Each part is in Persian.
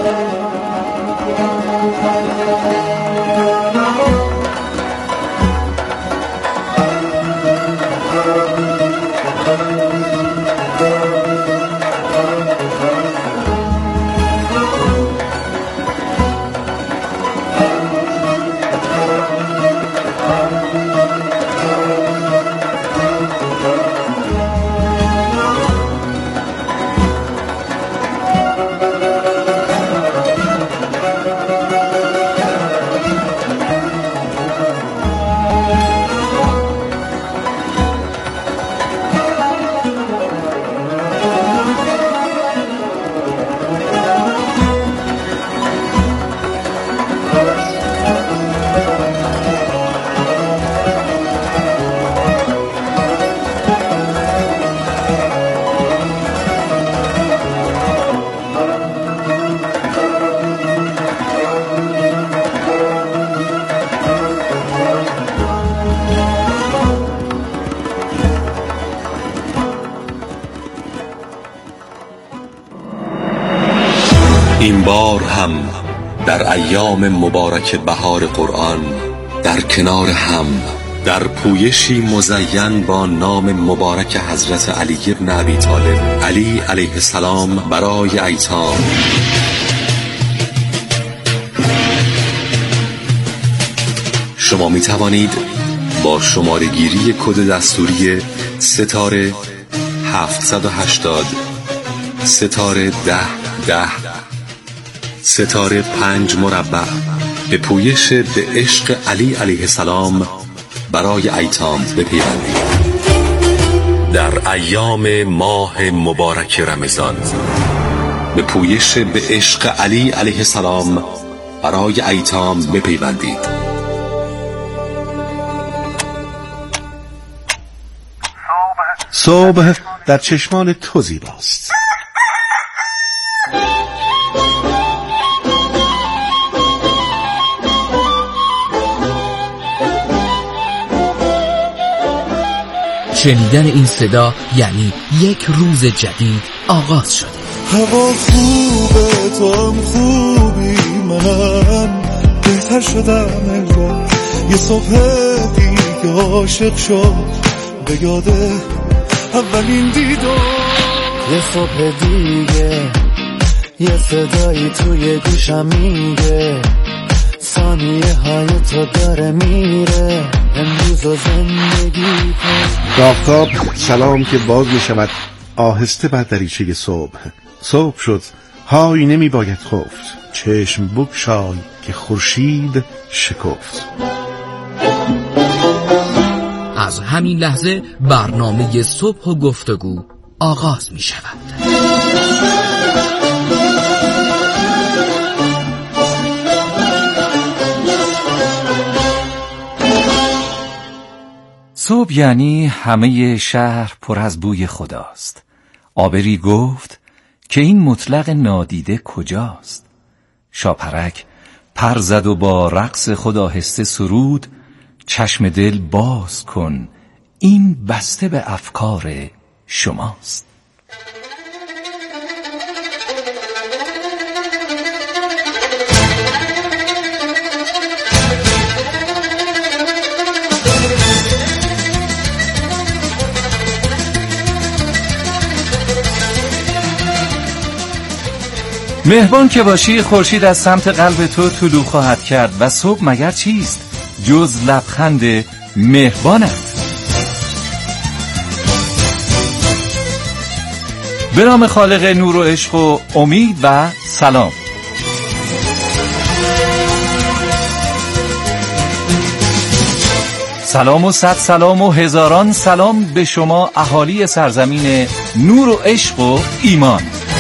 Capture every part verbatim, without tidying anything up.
این بار هم در ایام مبارک بهار قرآن در کنار هم در پویشی مزین با نام مبارک حضرت علی بن ابی طالب علی علیه السلام برای ایتام شما می توانید با شماره گیری کد دستوری ستاره هفتصد و هشتاد ستاره ده ده ستاره پنج مربع به پویش به عشق علی علیه السلام برای ایتام بپیوندید. در ایام ماه مبارک رمضان به پویش به عشق علی علیه السلام برای ایتام بپیوندید. صبح در چشمان تو زیباست. شنیدن این صدا یعنی یک روز جدید آغاز شده. هوا خوبه، تو هم خوبی، منم بهتر شدم انگار. یه صبح دیگه عاشق شد به یاده اولین دیدار. یه صبح دیگه یه صدایی توی گوشم میگه ثانیه های تو داره میره امروز و زندگی کن. داغتاب سلام که باز می شود آهسته بر دریچه صبح. صبح شد، های نمی باید خفت، چشم بگشای که خورشید شکفت. از همین لحظه برنامه صبح و گفتگو آغاز می شود. صبح یعنی همه شهر پر از بوی خداست. آبری گفت که این مطلق نادیده کجاست؟ شاپرک پر زد و با رقص خود آهسته سرود چشم دل باز کن این بسته به افکار شماست. مهربان که باشی خورشید از سمت قلب تو طلوع خواهد کرد و صبح مگر چیست جز لبخند مهربانت. به نام خالق نور و عشق و امید و سلام. سلام و صد سلام و هزاران سلام به شما اهالی سرزمین نور و عشق و ایمان.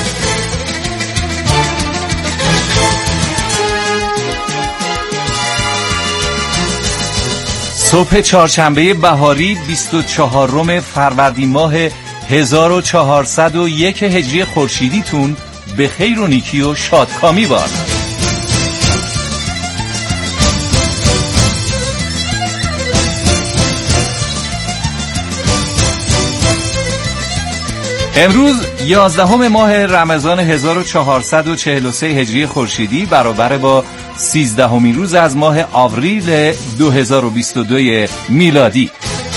صبح چهارشنبه بهاری بیست و چهارم فروردین ماه هزار و چهارصد و یک هجری خورشیدیتون به خیر و نیکی و شادکامی باد. امروز یازدهم ماه رمضان هزار و چهارصد و چهل و سه هجری خورشیدی برابر با سیزدهمین روز از ماه آوریل دو هزار و بیست و دو میلادی.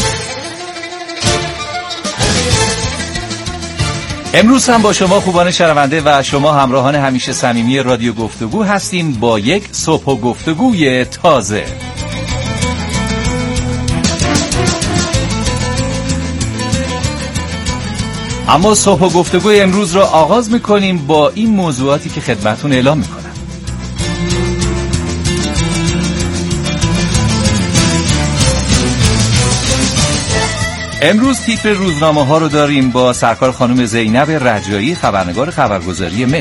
امروز هم با شما خوبان شنونده و شما همراهان همیشه صمیمی رادیو گفتگو هستیم با یک صبح و گفتگوی تازه. اما صبح و گفتگوی امروز را آغاز میکنیم با این موضوعاتی که خدمتون اعلام میکنم. امروز تیتر روزنامه ها رو داریم با سرکار خانم زینب رجایی، خبرنگار خبرگزاری مهر.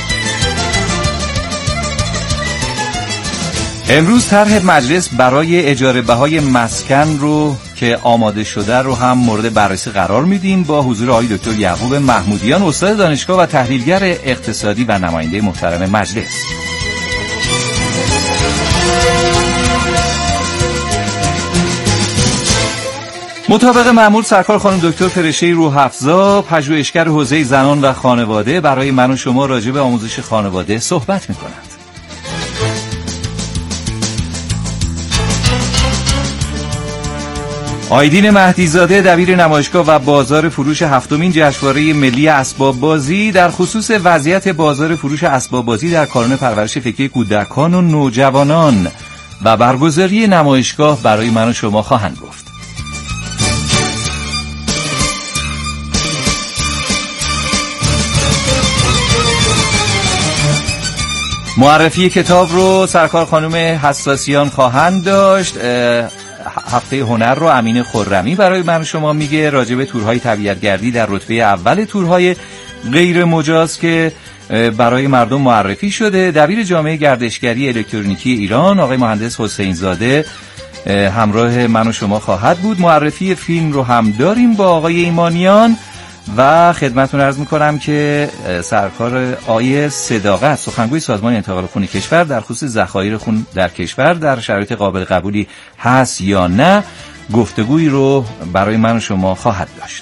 امروز طرح مجلس برای اجاره بهای مسکن رو که آماده شده رو هم مورد بررسی قرار میدیم با حضور آقای دکتر یعقوب محمودیان، استاد دانشگاه و تحلیلگر اقتصادی و نماینده محترم مجلس. مطابق معمول سرکار خانم دکتر فرشته روح‌افزا، پژوهشگر حوزه زنان و خانواده، برای من و شما راجع به آموزش خانواده صحبت می‌کنند. آیدین مهدیزاده، دبیر نمایشگاه و بازار فروش هفتمین جشنواره ملی اسباب بازی، در خصوص وضعیت بازار فروش اسباب بازی در کانون پرورش فکری کودکان و نوجوانان و برگزاری نمایشگاه برای من و شما خواهند گفت. معرفی کتاب رو سرکار خانم حساسیان خواهند داشت. هفته هنر رو امین خرمی برای من شما میگه، راجع به تورهای طبیعت‌گردی در رتبه اول تورهای غیر مجاز که برای مردم معرفی شده. دبیر جامعه گردشگری الکترونیکی ایران آقای مهندس حسین زاده همراه من و شما خواهد بود. معرفی فیلم رو هم داریم با آقای ایمانیان و خدمتتون عرض میکنم که سرکار آقای صداقت، سخنگوی سازمان انتقال خون کشور، در خصوص ذخایر خون در کشور در شرایط قابل قبولی هست یا نه، گفتگویی رو برای من و شما خواهد داشت.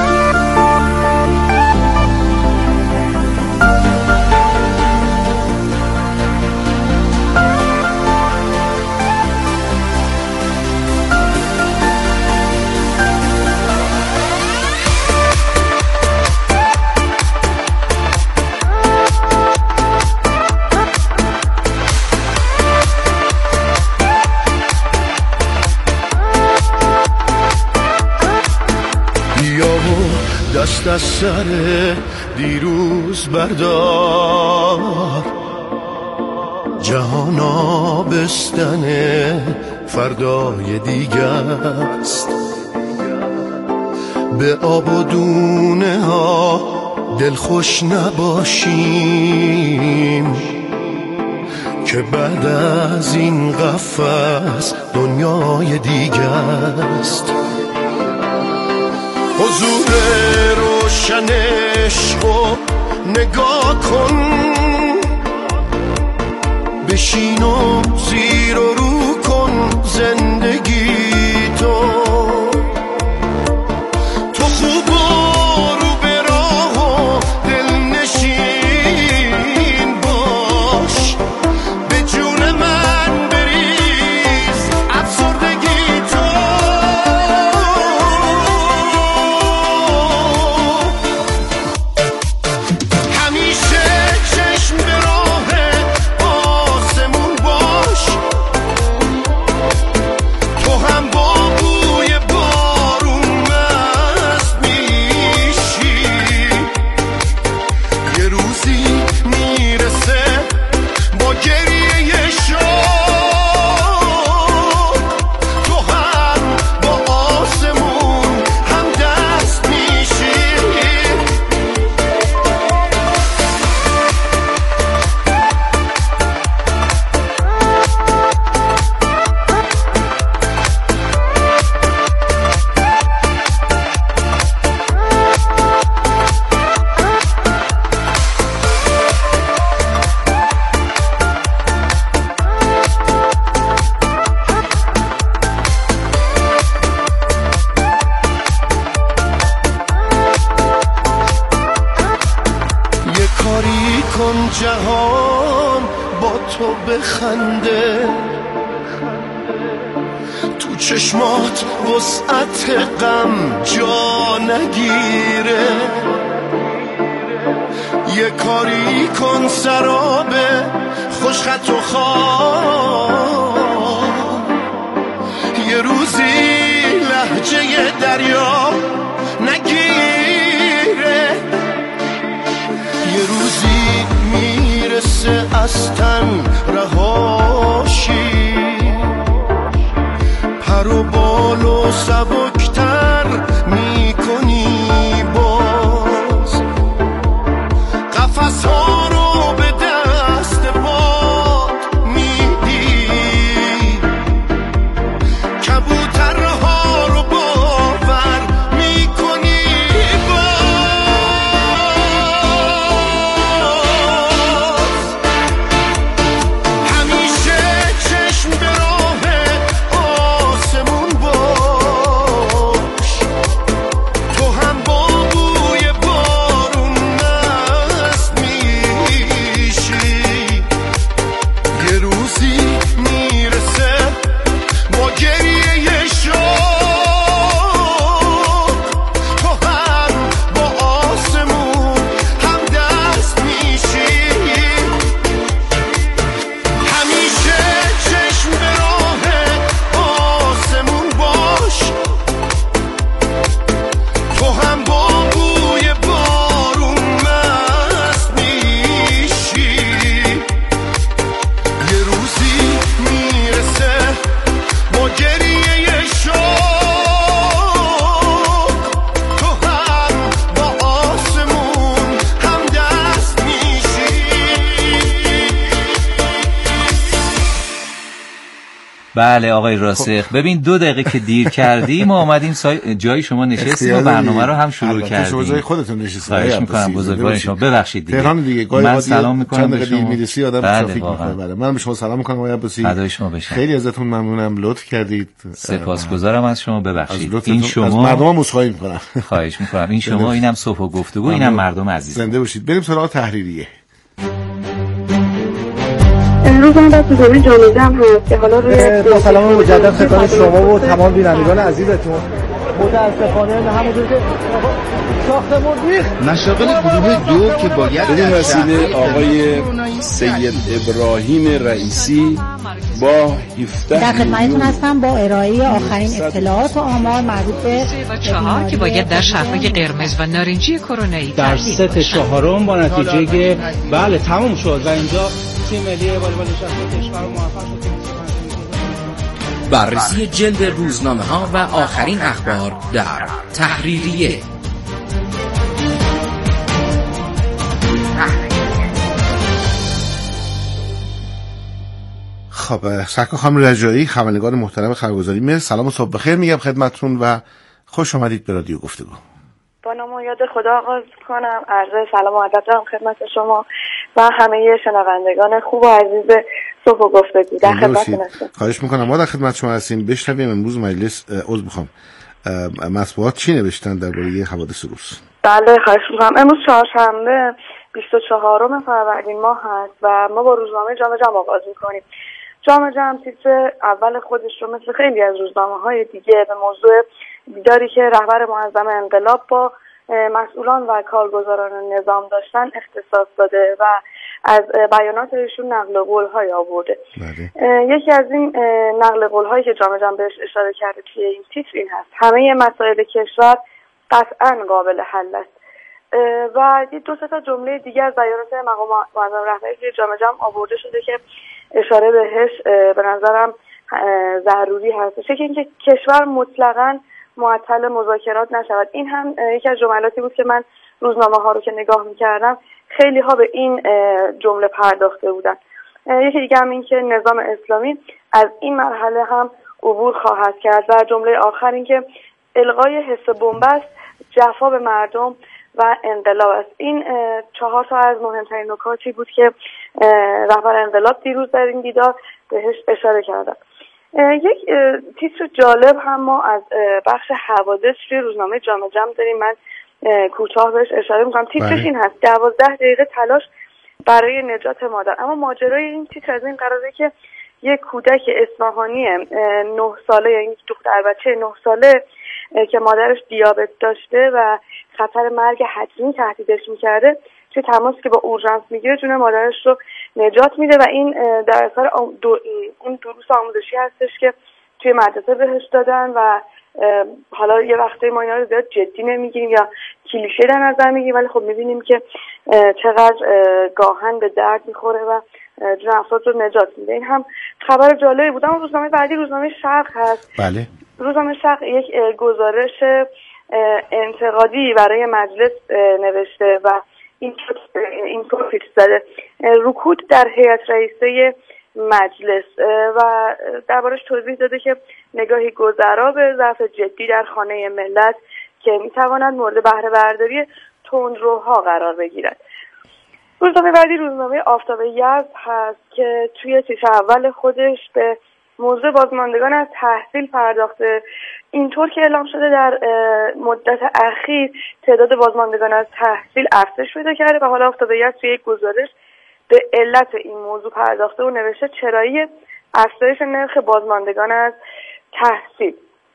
دست از سر دیروز بردار، جهان آبستن فردای دیگه است. به آب و دونه ها دلخوش نباشیم که بعد از این قفس دنیای دیگه است. حضور روشن عشقو نگاه کن، بشین و زیر و رو کن زندگی تو. تو خوب و رو به راه و دلنشین باش، به جون من بریز افسردگی تو. میخوام با تو بخنده، تو چشمات وسعت غم جا نگیره، یه کاری کن سراب خوشخط و خواب، یه روزی لهجه دریا نگیره، یه روزی میرسه از تن رهاشی، پر و بال و سبکتر میکنی باز، قفس ها رو به دست پات میدی، کبوترها رو باور میکنی باز، همیشه چشم به راه آسمون باش، تو هم با بوی بارون مست میشی، یه روزی میرسه با گریه شوق، تو هم با آسمون هم دست میشی، همیشه چشم به راه آسمون باش، تو هم با بوی بارون مست میشی، یه روزی میرسه با گریه شوق، تو هم با آسمون هم دست میشی. بله آقای راسخ، ببین دو دقیقه که دیر کردی ما آمدیم سای... جای شما نشستیم و برنامه رو هم شروع البته شما جای کردیم. خودتون نشستید. خواهش آقای میکنم عباسی، بزرگوار باشید. شما، ببخشید دیگه. تهران دیگه گاهی من اوقات سلام میکنم چند به دقیقه دیر شما. میرسی آدم بله، ترافیک واقعا. میکنه. منم به شما سلام میکنم آقای عباسی. فدای شما بشم. خیلی ازتون ممنونم، لطف کردید. سپاسگزارم از شما، از ببخشید. لطفتون این از شما مردم عذرخواهی میکنم. خواهش میکنم. این شما، اینم صبح و گفتگو، اینم مردم عزیز. زنده باشید. بریم سراغ تحریریه. امروز من در دومین جامعه جمع هست که حالا روی با سلام مجدد خدمت شما و تمام بینندگان عزیزتون. متاسفانه همونطور که ساختمون ریخت، مشاغل گروه دو که باید بدین وسیله آقای سید ابراهیم رئیسی با هفده در خدمتتون هستم با ارائه آخرین اطلاعات و آمار مربوط به چهار که باید در شهرهای قرمز و نارنجی کرونایی در ست چهارم با نتیجه که بله تموم شد و اینجا تیم ملی والیبال نشسته کشور موفق شد. بررسی جلد روزنامه ها و آخرین اخبار در تحریریه. خب سرکار خانم رجایی، خبرنگار محترم خبرگزاری مصر، سلام و صبح بخیر میگم خدمتتون و خوش آمدید به رادیو گفتگو. با نام و یاد خدا آغاز کنم. عرض سلام و ادب دارم خدمت شما و همه شنوندگان خوب و عزیز صبح و گفتگو. در خدمتتون هستم. خواهش میکنم. ما در خدمت شما هستیم. بشنویم امروز مجلس عضو میخوام مطبوعات چی نوشتن درباره حوادث روز. بله خواهش میکنم. امروز چهارشنبه بیست و چهارم فروردین ماه هست و ما با روزنامه جامعه جمع آغاز میکنیم. جامعه جمع تیتر اول خودش رو مثل خیلی از روزنامه‌های دیگه به موضوع دیداری که رهبر معظم انقلاب با مسئولان و کارگزاران نظام داشتن اختصاص داده و از بیانات ایشون نقل قول‌های آورده. یکی از این نقل قول‌هایی که جامعه جمع بهش اشاره کرده توی این تیتر این هست: همه مسائل کشور قطعاً قابل حل است. و دو سه تا جمله دیگه از بیانات مقام معظم رهبری توی جامعه جمع آورده شده که اشاره بهش به نظرم ضروری هست. یکی اینکه کشور مطلقاً معطل مذاکرات نشود. این هم یکی از جملاتی بود که من روزنامه ها رو که نگاه میکردم خیلی ها به این جمله پرداخته بودن. یکی دیگه هم این که نظام اسلامی از این مرحله هم عبور خواهد کرد و جمله آخر این که الغای حس بنبست جفا به مردم و انقلاب است. این چهار تا از مهمترین نکاتی بود که رهبر انقلاب دیروز در این دیدار بهش اشاره کردن. یک تیتر جالب هم ما از بخش حوادث روی روزنامه جامعه جمع داریم. من کوتاه بهش اشاره میکنم. تیترش این هست: دوازده دقیقه تلاش برای نجات مادر. اما ماجرای این تیتر از این قراره که یک کودک اصفهانی نه ساله، یعنی دختر بچه نه ساله که مادرش دیابت داشته و خطر مرگ حتمی تهدیدش میکرده، توی تماسی که با اورژانس میگیره جون مادرش رو نجات میده و این در اثر دو اون دروس آموزشی هستش که توی مدرسه بهش دادن و حالا یه وقتی ما اینا رو زیاد جدی نمیگیریم یا کلیشه در نظر میگیریم، ولی خب میبینیم که چقدر گاهن به درد میخوره و جون افراد رو نجات میده. این هم خبر جالبی بود. اما روزنامه بعدی روزنامه شرق هست. بله. روزنامه شرق یک گزارش انتقادی برای مجلس نوشته و این اینطور پیش زده: رکود در هیئت رئیسه مجلس، و دربارش توضیح داده که نگاهی گذرا به ضعف جدی در خانه ملت که میتواند مورد بهره برداری تندروها قرار بگیرد. روزنامه بعدی روزنامه آفتاب یزد هست که توی تیتر اول خودش به موضوع بازماندگان از تحصیل پرداخته. اینطور که اعلام شده در مدت اخیر تعداد بازماندگان از تحصیل افزایش پیدا کرده و حالا آفتاب یزد توی یک گزارش به علت این موضوع پرداخته و نوشته چرایی افزایش نرخ بازماندگان از تحصیل.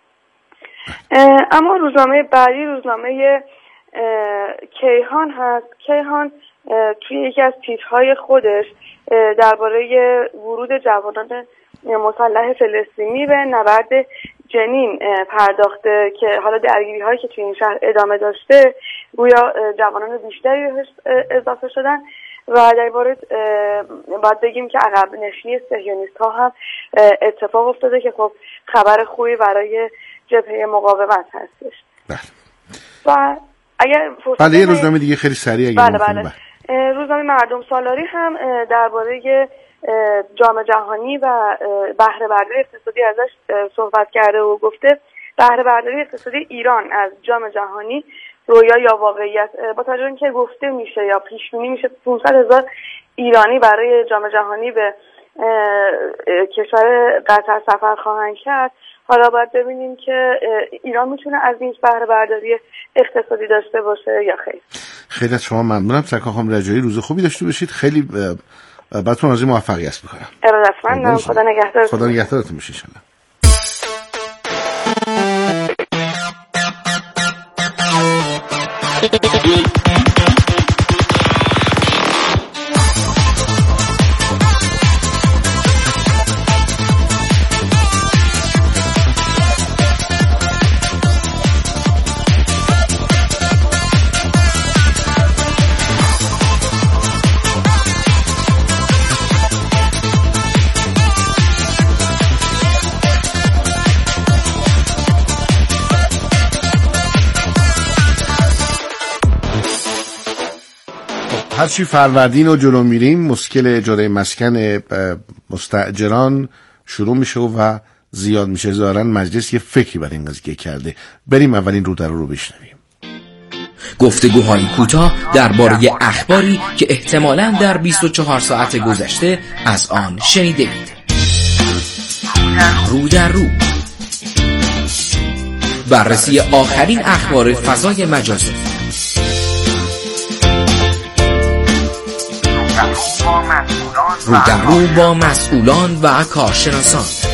اما روزنامه بعدی روزنامه کیهان هست. کیهان توی یکی از تیترهای خودش درباره ورود جوانان مسلح فلسطینی به نبرد جنین پرداخته که حالا درگیری هایی که توی این شهر ادامه داشته گویا جوانان بیشتری اضافه شدن و در باره باید بگیم که عقب نشینی صهیونیست ها هم اتفاق افتاده که خب خبر خوبی برای جبهه مقاومت هستش. بله. و اگر بله یه روزنامه دیگه خیلی سریع اگه بله بله. بله. روزنامه مردم سالاری هم درباره جام جهانی و بهره برداری اقتصادی ازش صحبت کرده و گفته بهره برداری اقتصادی ایران از جام جهانی رویا یا واقعیت. با توجه به اینکه گفته میشه یا پیش بینی میشه پانصد هزار ایرانی برای جام جهانی به کشور قطر سفر خواهند کرد، حالا باید ببینیم که ایران میتونه از این بهره برداری اقتصادی داشته باشه یا خیر. خیلی از شما ممنونم. سرکار خانم رجایی روز خوبی داشته باشید. خیلی براتون آرزوی موفقیت میکنم. ارادتمندم. خدا نگهدارتون. خدا نگهدارتون باشه ان شاء الله. هرچی فروردین رو جلو میریم مشکل اجاره مسکن مستاجران شروع میشه و زیاد میشه. ظاهرا مجلس یه فکری برای این قضیه کرده. بریم اولین رو در رو بشنویم. گفتگوهای کوتاه درباره اخباری که احتمالاً در بیست و چهار ساعت گذشته از آن شنیده اید. رو در رو بررسی آخرین اخبار فضای مجازی. رو در رو با مسئولان و کارشناسان.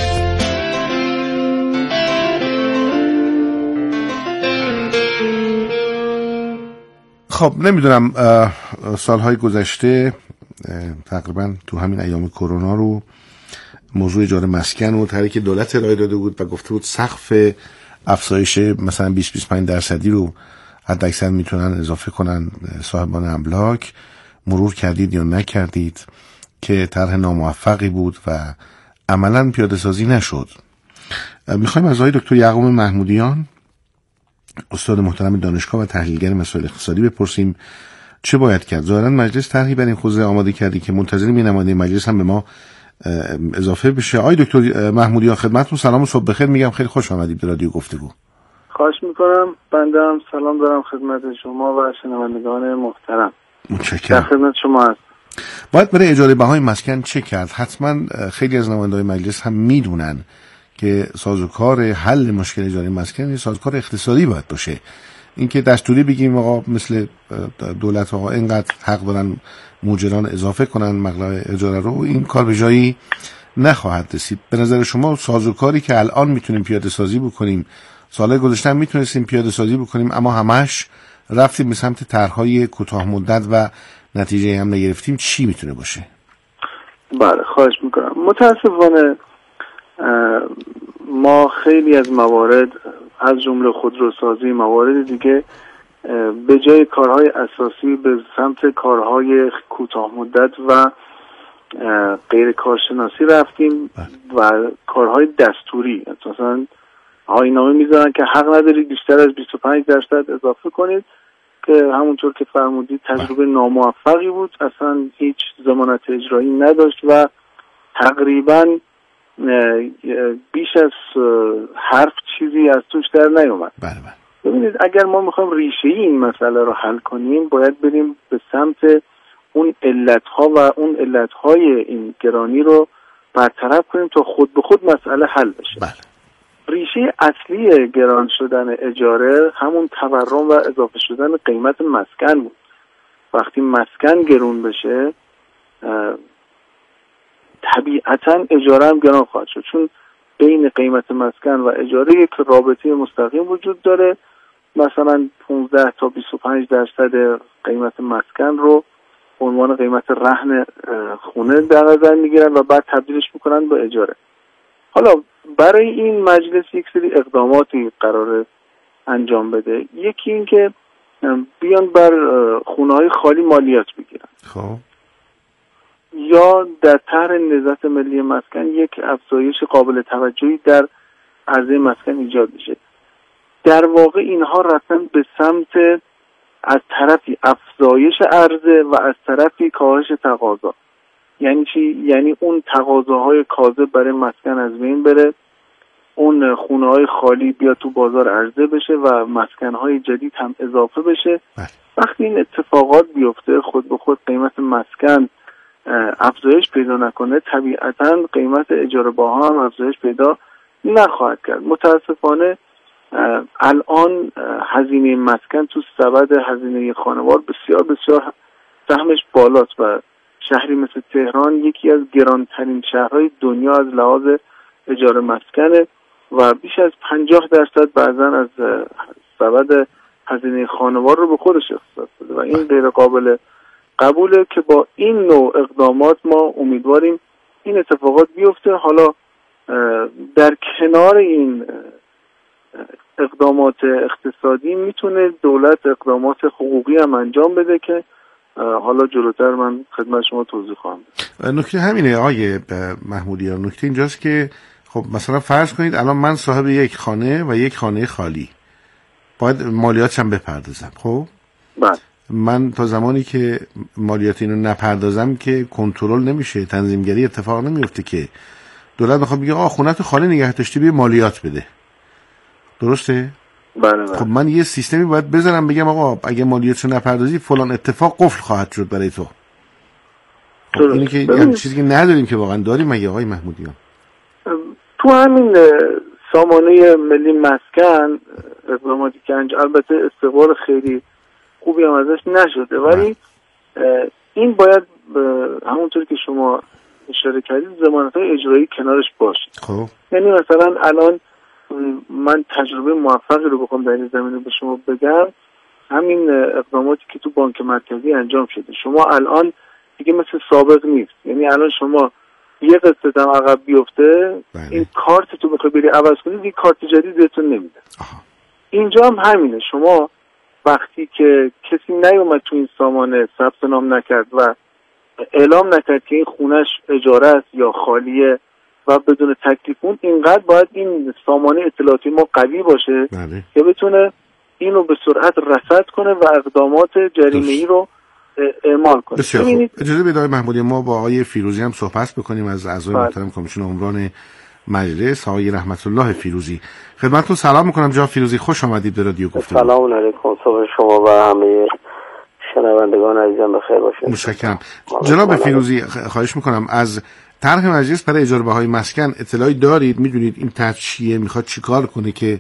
خب نمیدونم سالهای گذشته تقریبا تو همین ایام کرونا رو موضوع اجاره مسکن و طرحی که دولت ارائه داده بود و گفته بود سقف افزایش مثلا بیست تا بیست و پنج درصدی رو حد اکثر میتونن اضافه کنن صاحبان املاک، مرور کردید یا نکردید که طرح ناموفقی بود و عملاً پیاده سازی نشد. میخوایم از آقای دکتر یعقوب محمودیان استاد محترم دانشگاه و تحلیلگر مسائل اقتصادی بپرسیم چه باید کرد. ظاهراً مجلس طرحی برای این حوزه آماده کردی که منتظریم نماینده مجلس هم به ما اضافه بشه. آقای دکتر محمودیان خدمتتون سلام و صبح بخیر میگم. خیلی خوش آمدید به رادیو گفتگو. خواهش میکنم. بنده هم سلام دارم خدمت شما و شنوندگان محترم. متشکرم. در خدمت شما هست. باید برای اجاره بهای مسکن چه کرد؟ حتما خیلی از نمایندگان مجلس هم میدونن که سازوکار حل مشکل اجاره مسکن سازوکار اقتصادی باید باشه. اینکه دستوری بگیم آقا مثل دولت آقا اینقدر حق دارن مجران اضافه کنن مبلغ اجاره رو، این کار به جایی نخواهد رسید. به نظر شما سازوکاری که الان میتونیم پیاده سازی بکنیم، سالهای گذشته میتونستیم پیاده سازی بکنیم اما همش رفتیم به سمت طرح‌های کوتاه مدت و نتیجه هم نگرفتیم، چی میتونه باشه؟ بله خواهش میکنم. متاسفانه ما خیلی از موارد از جمله خودروسازی، موارد دیگه، به جای کارهای اساسی به سمت کارهای کوتاه مدت و غیر کارشناسی رفتیم و کارهای دستوری، مثلا آیین‌نامه میذارن که حق ندارید بیشتر از بیست و پنج درصد اضافه کنید که همونطور که فرمودید تجربه ناموفقی بود، اصلا هیچ ضمانت اجرایی نداشت و تقریبا بیش از حرف چیزی از توش در نیومد. بله بله. ببینید اگر ما میخوایم ریشه‌ای این مسئله رو حل کنیم باید بریم به سمت اون علتها و اون علتهای این گرانی رو برطرف کنیم تا خود به خود مسئله حل بشه. بله. ریشه اصلی گران شدن اجاره همون تورم و اضافه شدن قیمت مسکن بود. وقتی مسکن گرون بشه طبیعتاً اجاره هم گران خواهد شد، چون بین قیمت مسکن و اجاره یک رابطه مستقیم وجود داره. مثلا پانزده تا بیست و پنج درصد قیمت مسکن رو به عنوان قیمت رهن خونه در نظر میگیرن و بعد تبدیلش میکنن به اجاره. حالا برای این مجلس یک سری اقداماتی قراره انجام بده. یکی این که بیان بر خونه‌های خالی مالیات بگیرن. خب یا در طرح نهضت ملی مسکن یک افزایش قابل توجهی در عرضه مسکن ایجاد بشه. در واقع اینها رفتن به سمت از طرفی افزایش عرضه و از طرفی کاهش تقاضا. یعنی چی؟ یعنی اون تقاضاهای کاذب برای مسکن از بین بره، اون خونه‌های خالی بیا تو بازار عرضه بشه و مسکن‌های جدید هم اضافه بشه. وقتی این اتفاقات بیفته خود به خود قیمت مسکن افزایش پیدا نکنه، طبیعتاً قیمت اجاره باها هم افزایش پیدا نخواهد کرد. متاسفانه الان هزینه مسکن تو سبد هزینه خانوار بسیار بسیار سهمش بالاست و شهری مثل تهران یکی از گرانترین شهرهای دنیا از لحاظ اجاره مسکنه و بیش از پنجاه درصد بعضن از سبد هزینه خانوار رو به خودش اختصاص داده و این غیر قابل قبوله که با این نوع اقدامات ما امیدواریم این اتفاقات بیفته. حالا در کنار این اقدامات اقتصادی میتونه دولت اقدامات حقوقی هم انجام بده که حالا جلوتر من خدمت شما توضیح خواهم داد. نکته همینه آقای محمودیان، نکته اینجاست که خب مثلا فرض کنید الان من صاحب یک خانه و یک خانه خالی باید مالیاتش هم بپردازم. خب بله. من تا زمانی که مالیات اینو نپردازم که کنترل نمیشه، تنظیمگری اتفاق نمیفته که دولت میخواد بگه آ خونه‌تو خالی نگه داشتی بیا مالیات بده. درسته؟ بله بله. خب من یه سیستمی باید بذارم بگم آقا اگه مالیاتشو نپردازی فلان اتفاق قفل خواهد شد برای تو. خب اینی که یه چیزی که نداریم که واقعا داریم مگه آقای محمودیان؟ تو همین سامانه ملی مسکن اقداماتی که انجام، البته استقبال خیلی خوبی هم ازش نشده ولی این باید همونطور که شما اشاره کردید ضمانت‌های اجرایی کنارش باشه. خب یعنی مثلا الان من تجربه موفقی رو بخوام در این زمینه به شما بگم، همین اقداماتی که تو بانک مرکزی انجام شده شما الان دیگه مثل سابق نیست. یعنی الان شما یه قسط هم عقب بیفته بله. این کارت تو بخوای بری عوض کنید یه کارت جدید بهتون نمیده. اینجا هم همینه، شما وقتی که کسی نیومد تو این سامانه ثبت نام نکرد و اعلام نکرد که این خونش اجاره است یا خالیه و بدون تکلیف اون، اینقدر باید این سامانه اطلاعاتی ما قوی باشه بله. که بتونه اینو به سرعت رصد کنه و اقدامات جریمه‌ای رو اعمال کنه. اجازه بدید آقای محمودی ما با آقای فیروزی هم صحبت بکنیم از اعضای محترم کمیسیون عمران مجلس، آقای رحمت الله فیروزی. خدمتتون سلام میکنم جناب فیروزی، خوش آمدید به رادیو گفتگو. سلام علیکم، صبح شما و همه شنوندگان عزیزم بخیر باشید. متشکرم. جناب فیروزی خواهش میکنم از طرح مجلس برای اجاره بهای مسکن اطلاعی دارید؟ میدونید این طرح چیه، میخواد چیکار کنه که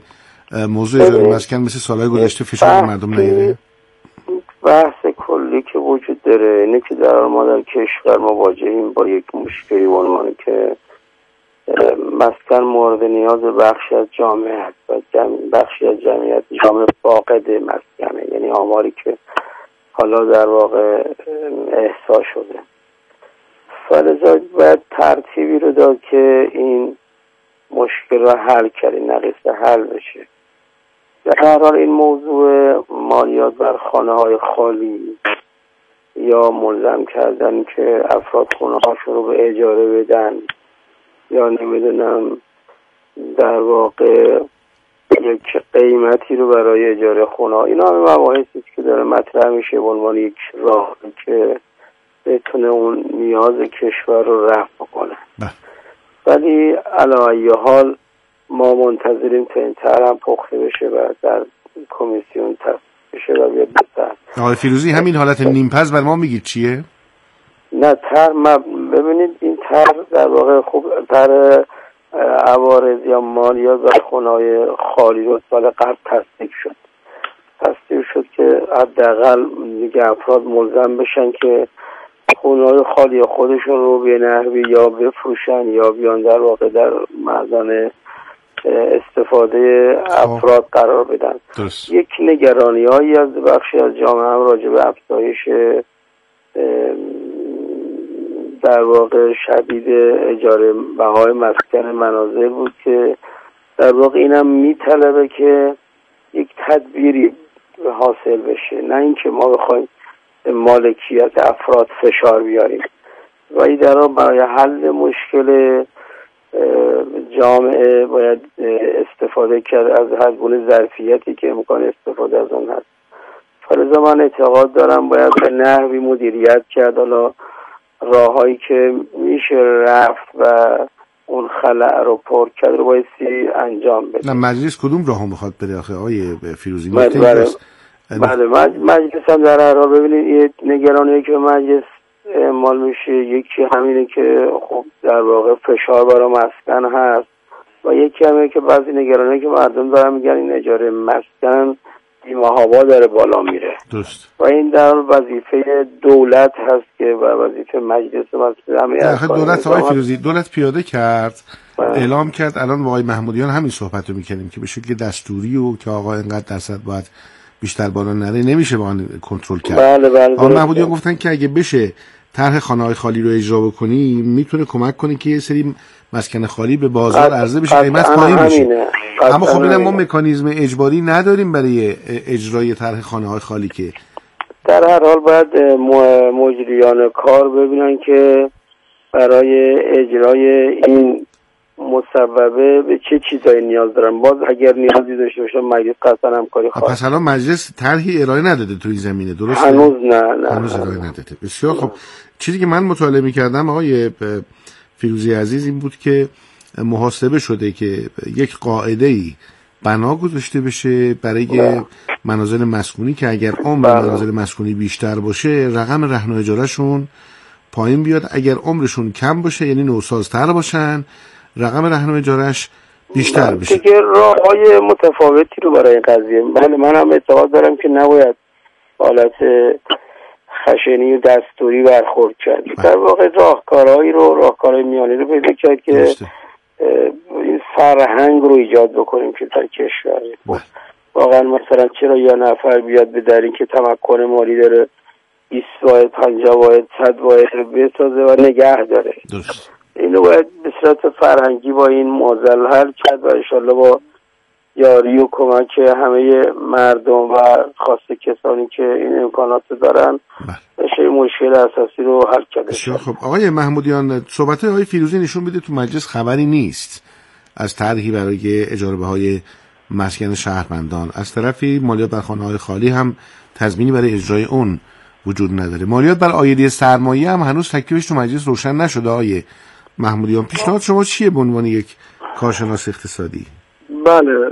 موضوع اجاره مسکن مثل سالهای گذشته فشار مردم نیاره؟ بحث کلی که وجود داره اینه که در ما در کشور مواجهیم با یک مشکلی به عنوان که مسکن مورد نیاز بخشی از جامعه هست و بخشی از جمعیت جامعه فاقد مسکنه، یعنی آماری که حالا در واقع احساس شده. فلذا باید ترتیبی رو داد که این مشکل رو حل کرد، این نقیصه حل بشه. در هر حال این موضوع مالیات بر خانه های خالی یا ملزم کردن که افراد خونه هاشون رو به اجاره بدن یا نمیدونم در واقع یک قیمتی رو برای اجاره خونه ها، اینا همه مباحثی که داره مطرح میشه به عنوان یک راه که بتونه اون نیاز کشور رو رفع کنه. ولی علی ای حال ما منتظریم تا این طرح هم پخته بشه و در کمیسیون تصویب بشه و بیاد بسر. آقای فیروزی همین حالت نیمپز بر ما میگید چیه؟ نه طرح ببینید این طرح در واقع خوب طرح عوارض یا مالیات بر خونه‌های خالی رو سال قبل تصدیق شد. تصدیق شد که حداقل دیگه افراد ملزم بشن که خونه‌های خالی خودشون رو به نحوی یا بفروشن یا بیان در واقع در مردان استفاده افراد قرار بدن. درست. یک نگرانی هایی از بخشی از جامعه هم راجع به افزایش در واقع شدید اجاره بهای مسکن منازل بود که در واقع اینم میطلبه که یک تدبیری حاصل بشه، نه اینکه ما بخوایم مالکیت افراد فشار بیاریم. و این در واقع برای حل مشکل جامعه باید استفاده کرد از هر گونه ظرفیتی که امکان استفاده از اون هست. فلذا من اعتقاد دارم باید به نحوی مدیریت کرد، حالا راههایی که میشه رفت و اون خلأ رو پر کرد رو بایستی انجام بده. نه مجلس کدوم راهو میخواد بره آخه آقای فیروزی؟ بله بله مجلس هم در هر حال ببینید یه نگرانی که مجلس اعمال میشه، یکی همینه که خب در واقع فشار برای مسکن هست و یکی همینه که بعضی نگرانی که مردم دارن میگن این اجاره مسکن بی‌محابا داره بالا میره. درست. و این در وظیفه دولت هست که و وظیفه مجلس مسئله همه هست. دولت آقای فیروزی دولت پیاده کرد باید. اعلام کرد الان با آقای محمودیان همین صحبت رو میکنیم که به شکل دستوری و که آقا اینقدر درصد باید بیشتر بالا نره نمیشه با آن کنترل کرد. بله بله. آقای محمودیان گفتن که اگه بشه طرح خانه‌های خالی رو اجرا بکنی میتونه کمک کنه که یه سری مسکن خالی به بازار عرضه بشه، قیمت پایین بشه. اما خب اینم ما مکانیزم اجباری نداریم برای اجرای طرح خانه‌های خالی که در هر حال باید مجریان کار ببینن که برای اجرای این مصوبه به چه چیزایی نیاز دارن. باز اگر نیازی داشته باشه مجلس قطعا همکاری خواهد. پس الان مجلس طرحی ارائه نداده تو این زمینه، درسته؟ هنوز نه نه هنوز ارائه نداده. بسیار خب. چیزی که من مطالعه می‌کردم آقای فیروزی عزیز این بود که محاسبه شده که یک قاعده‌ای بنا گذاشته بشه برای منازل مسکونی که اگر عمر منازل مسکونی بیشتر باشه رقم رهن و اجارهشون پایین بیاد، اگر عمرشون کم باشه یعنی نوسازتر باشن رقم رهن و اجارهش بیشتر بشه. دیگه راه‌های متفاوتی رو برای قضیه بله من هم اعتقاد دارم که نباید حالت خشنی و دستوری برخورد کرد. در واقع راهکارهایی رو راهکارهای میانی رو پیدا کرد که داشته. این فرهنگ رو ایجاد بکنیم که در کشور واقعا مثلا چرا یا نفر بیاد به در این که تمکن مالی داره بیست واحد پنجاه واحد صد واحد رو بسازه و نگه داره. درست. اینو باید به صورت فرهنگی با این معضل حل کرد و انشالله با یاری و کمک همه مردم و خاصه کسانی که این امکانات دارن بشه مشکل اساسی رو حل کرده. خب آقای محمودیان صحبت آقای فیروزی نشون میده تو مجلس خبری نیست از طرحی برای اجاره بهای مسکن شهروندان، از طرفی مالیات بر خانه‌های خالی هم تضمینی برای اجرای اون وجود نداره. مالیات بر عایدی سرمایه هم هنوز تکلیفش تو مجلس روشن نشده. آقای محمودیان پیشنهاد شما چیه به عنوان یک کارشناس اقتصادی؟ بله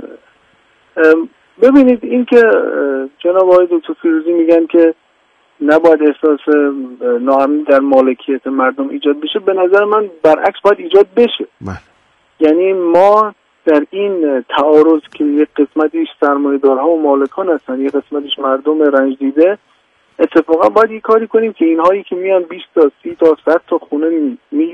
ببینید این که جناب آقای دکتر فیروزی میگن که نباید احساس ناامنی در مالکیت مردم ایجاد بشه، به نظر من برعکس باید ایجاد بشه. بله. یعنی ما در این تعارض که یک قسمتیش سرمایه‌دارها و مالکان هستن، یک قسمتیش مردم رنج دیده، اتفاقا باید یک کاری کنیم که اینهایی که میان بیست تا سی تا صد تا خونه می